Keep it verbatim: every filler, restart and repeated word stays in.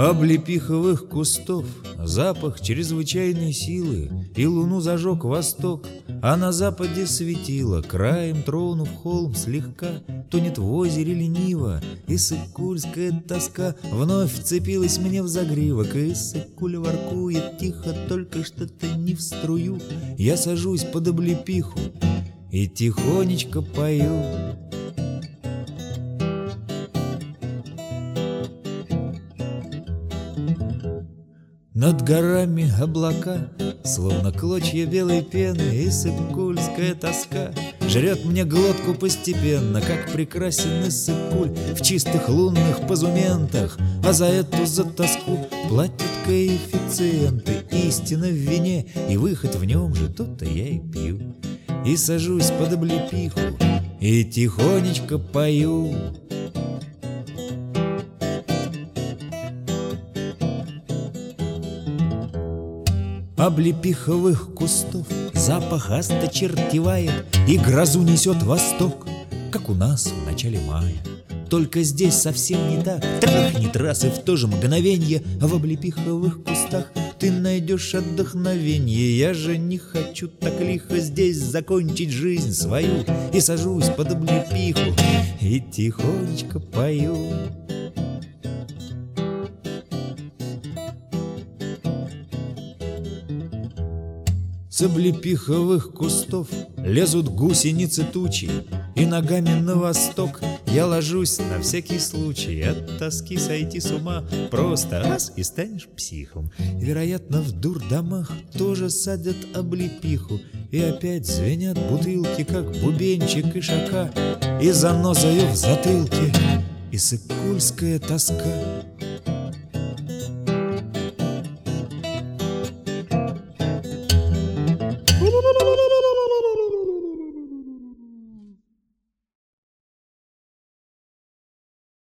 облепиховых кустов запах чрезвычайной силы, и луну зажег восток, а на западе светило, краем тронув холм слегка, тонет в озере лениво, и сыкульская тоска вновь вцепилась мне в загривок, и сыкуль воркует тихо, только что-то не в струю. Я сажусь под облепиху и тихонечко пою. Над горами облака, словно клочья белой пены, и сыкульская тоска жрет мне глотку постепенно, как прекрасен Иссык-Куль в чистых лунных позументах. А за эту, за тоску платят коэффициенты. Истина в вине, и выход в нем же, то-то я и пью. И сажусь под облепиху и тихонечко пою. Облепиховых кустов запах осточертевает, и грозу несет восток, как у нас в начале мая. Только здесь совсем не так. Трахнет раз, и в то же мгновенье в облепиховых кустах ты найдешь отдохновенье. Я же не хочу так лихо здесь закончить жизнь свою, и сажусь под облепиху и тихонечко пою. С облепиховых кустов лезут гусеницы тучи, и ногами на восток я ложусь на всякий случай. От тоски сойти с ума просто раз и станешь психом. Вероятно, в дурдомах тоже садят облепиху, и опять звенят бутылки, как бубенчик ишака, и занозою в затылке Иссык-Кульская тоска.